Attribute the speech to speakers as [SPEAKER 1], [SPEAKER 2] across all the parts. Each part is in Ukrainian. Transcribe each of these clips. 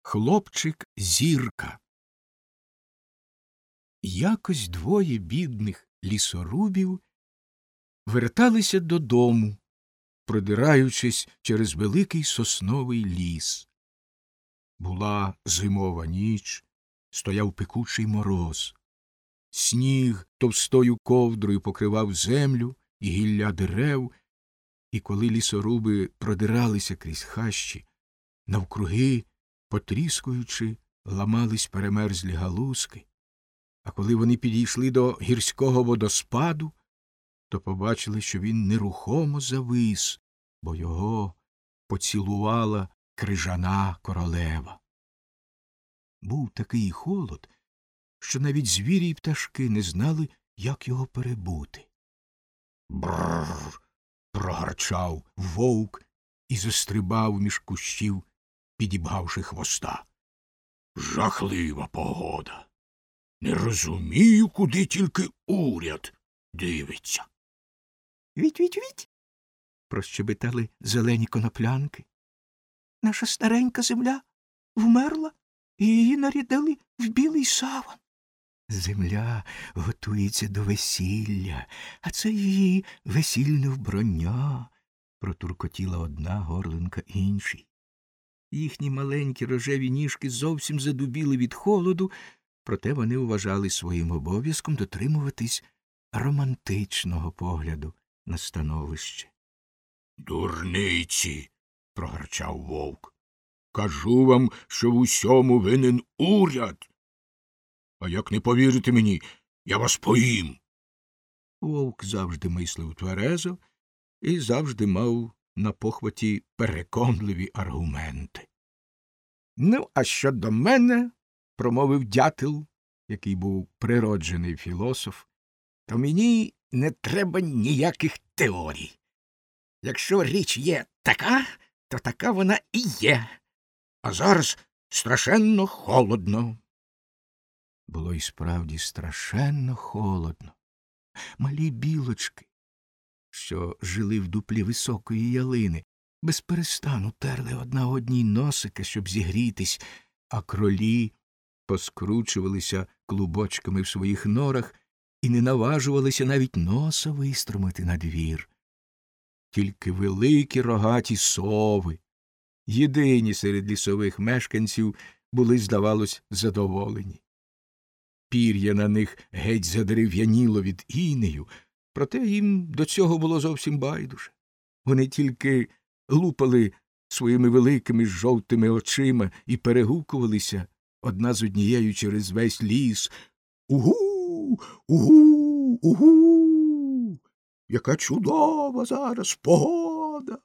[SPEAKER 1] Хлопчик-зірка. Якось двоє бідних лісорубів верталися додому, продираючись через великий сосновий ліс. Була зимова ніч, стояв пекучий мороз. Сніг товстою ковдрою покривав землю і гілля дерев, і коли лісоруби продиралися крізь хащі, навкруги, потріскуючи, ламались перемерзлі галузки. А коли вони підійшли до гірського водоспаду, то побачили, що він нерухомо завис, бо його поцілувала крижана королева. Був такий холод, що навіть звірі й пташки не знали, як його перебути. «Брррр!» – прогарчав вовк і застрибав між кущів, підібгавши хвоста. «Жахлива погода! Не розумію, куди тільки уряд дивиться».
[SPEAKER 2] «Віть-віть-віть!» – прощебетали зелені коноплянки. «Наша старенька земля вмерла, і її нарядили в білий саван. Земля готується до весілля, а це її весільне вбрання», – протуркотіла одна горлинка іншій. Їхні маленькі рожеві ніжки зовсім задубіли від холоду, проте вони вважали своїм обов'язком дотримуватись романтичного погляду на становище.
[SPEAKER 1] «Дурниці!» – прогарчав вовк. «Кажу вам, що в усьому винен уряд. А як не повірите мені, я вас поїм». Вовк завжди мислив тверезо і завжди мав на похваті переконливі аргументи. «Ну, а щодо мене, – промовив дятел, який був природжений філософ, – то мені не треба ніяких теорій. Якщо річ є така, то така вона і є. А зараз страшенно холодно». Було й справді страшенно холодно. Малі білочки, що жили в дуплі високої ялини, безперестану терли одна одній носика, щоб зігрітись, а кролі поскручувалися клубочками в своїх норах і не наважувалися навіть носа вистромити на двір. Тільки великі рогаті сови, єдині серед лісових мешканців, були, здавалось, задоволені. Пір'я на них геть задерев'яніло від інею, проте їм до цього було зовсім байдуже. Вони тільки лупали своїми великими жовтими очима і перегукувалися одна з однією через весь ліс. «Угу! Угу! Угу! Яка чудова зараз погода!»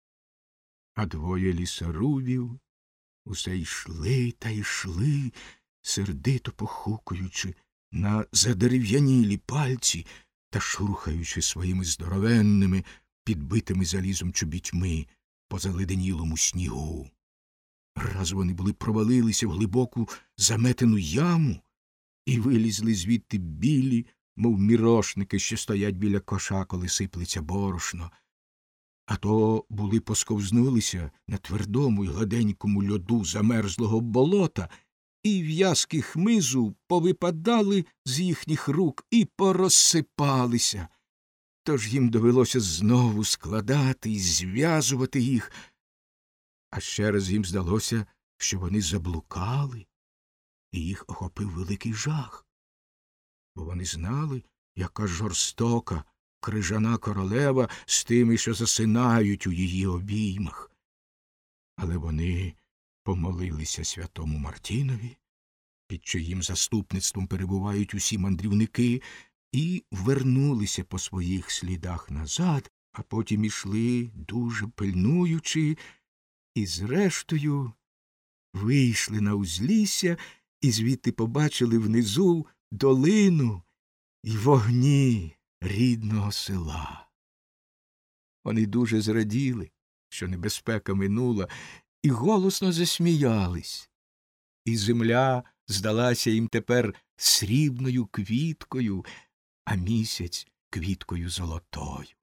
[SPEAKER 1] А двоє лісорубів усе йшли та йшли, сердито похукуючи на задерев'янілі пальці та шурхаючи своїми здоровенними, підбитими залізом чобітьми по заледенілому снігу. Раз вони були провалилися в глибоку заметену яму і вилізли звідти білі, мов мірошники, що стоять біля коша, коли сиплеться борошно. А то були посковзнулися на твердому й гладенькому льоду замерзлого болота, і в'язки хмизу повипадали з їхніх рук і порозсипалися. Тож їм довелося знову складати і зв'язувати їх. А ще раз їм здалося, що вони заблукали, і їх охопив великий жах. Бо вони знали, яка жорстока крижана королева з тими, що засинають у її обіймах. Але вони помолилися святому Мартінові, під чиїм заступництвом перебувають усі мандрівники, і вернулися по своїх слідах назад, а потім ішли, дуже пильнуючи, і зрештою вийшли на узлісся і звідти побачили внизу долину й вогні рідного села. Вони дуже зраділи, що небезпека минула, і голосно засміялись. І земля здалася їм тепер срібною квіткою, а місяць квіткою золотою.